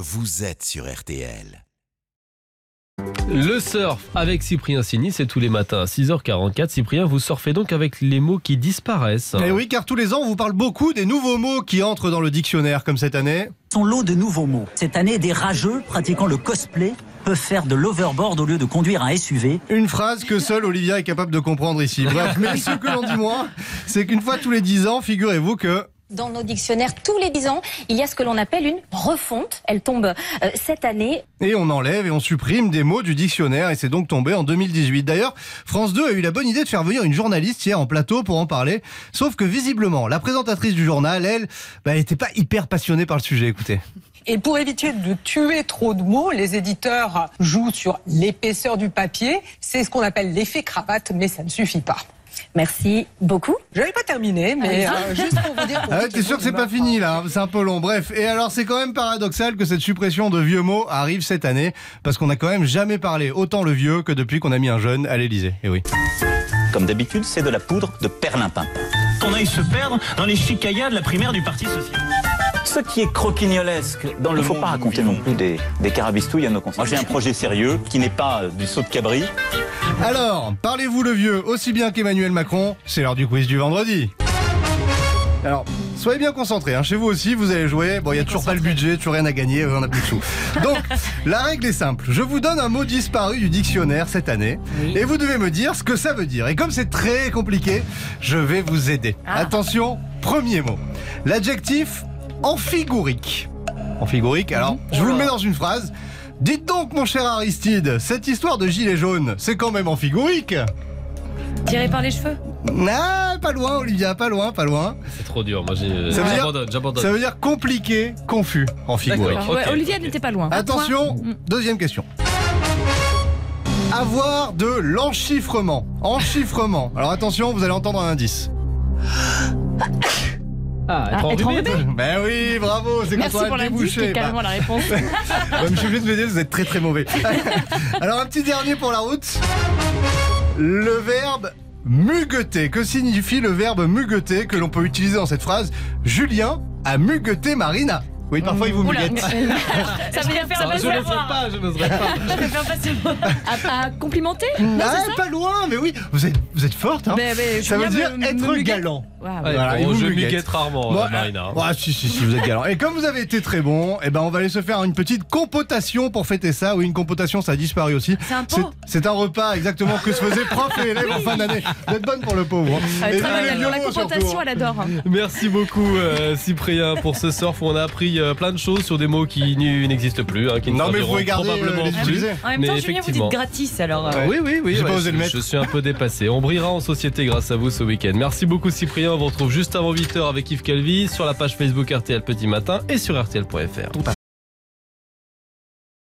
vous êtes sur RTL. Le surf avec Cyprien Signy, c'est tous les matins à 6h44. Cyprien, vous surfez donc avec les mots qui disparaissent. Et oui, car tous les ans, on vous parle beaucoup des nouveaux mots qui entrent dans le dictionnaire, comme cette année. Son lot de nouveaux mots. Cette année, des rageux pratiquant le cosplay peuvent faire de l'overboard au lieu de conduire un SUV. Une phrase que seul Olivia est capable de comprendre ici. Bref, mais ce que l'on dit moins, c'est qu'une fois tous les 10 ans, figurez-vous que... Dans nos dictionnaires, tous les 10 ans, il y a ce que l'on appelle une refonte. Elle tombe cette année. Et on enlève et on supprime des mots du dictionnaire et c'est donc tombé en 2018. D'ailleurs, France 2 a eu la bonne idée de faire venir une journaliste hier en plateau pour en parler. Sauf que visiblement, la présentatrice du journal, elle n'était pas hyper passionnée par le sujet. Écoutez. Et pour éviter de tuer trop de mots, les éditeurs jouent sur l'épaisseur du papier. C'est ce qu'on appelle l'effet cravate, mais ça ne suffit pas. Merci beaucoup. Je n'avais pas terminé, mais juste pour vous dire... T'es sûr que c'est pas fini là, c'est un peu long. Bref, et alors c'est quand même paradoxal que cette suppression de vieux mots arrive cette année, parce qu'on n'a quand même jamais parlé autant le vieux que depuis qu'on a mis un jeune à l'Elysée. Et oui. Comme d'habitude, c'est de la poudre de perlimpinpin. Qu'on aille se perdre dans les chicayas de la primaire du Parti Socialiste. Ce qui est croquignolesque dans le monde... Il ne faut pas raconter non plus des carabistouilles à nos concitoyens. Moi j'ai un projet sérieux qui n'est pas du saut de cabri. Alors, parlez-vous le vieux aussi bien qu'Emmanuel Macron, c'est l'heure du quiz du vendredi. Alors, soyez bien concentrés, chez vous aussi, vous allez jouer. Bon, il n'y a toujours pas le budget, toujours rien à gagner, on n'a plus de sous. Donc, la règle est simple. Je vous donne un mot disparu du dictionnaire cette année, et vous devez me dire ce que ça veut dire. Et comme c'est très compliqué, je vais vous aider. Attention, premier mot. L'adjectif amphigourique. Amphigourique, alors, je vous le mets dans une phrase. Dites donc, mon cher Aristide, cette histoire de gilet jaune, c'est quand même amphigourique. Tiré par les cheveux? Ah, pas loin, Olivia, pas loin. C'est trop dur, moi j'abandonne. Ça veut dire compliqué, confus, amphigourique. Ouais, Olivia n'était pas loin. Attention, deuxième question. Avoir de l'enchiffrement. Enchiffrement. Alors attention, vous allez entendre un indice. Être enrhumé. Ben oui, bravo, c'est Merci pour l'indice, c'est carrément la réponse. Je suis obligé de vous dire, vous êtes très très mauvais. Alors un petit dernier pour la route. Le verbe mugueter. Que signifie le verbe mugueter que l'on peut utiliser dans cette phrase? Julien a mugueté Marina. Oui, parfois il vous muguette. Ça veut dire faire la Je n'oserais pas. Ça veut faire facilement. À complimenter? Pas loin, mais oui. Vous êtes forte, Ça veut dire être galant. Voilà, je muguette rarement, Marina. Si, vous êtes galant. Et comme vous avez été très bon, on va aller se faire une petite compotation pour fêter ça. Oui, une compotation, ça a disparu aussi. C'est un pot. C'est un repas, exactement, que se faisaient prof et élèves en fin d'année. Vous êtes bonne pour le pauvre. Très bien, la compotation, elle adore. Merci beaucoup, Cyprien, pour ce surf où on a appris plein de choses sur des mots qui n'existent plus, qui ne serviront probablement plus. En même temps, Julien, vous dites gratis, alors... Oui, J'ai pas osé le mettre. Je suis un peu dépassé. On brillera en société grâce à vous ce week-end. Merci beaucoup, Cyprien. On vous retrouve juste avant 8h avec Yves Calvi sur la page Facebook RTL Petit Matin et sur RTL.fr.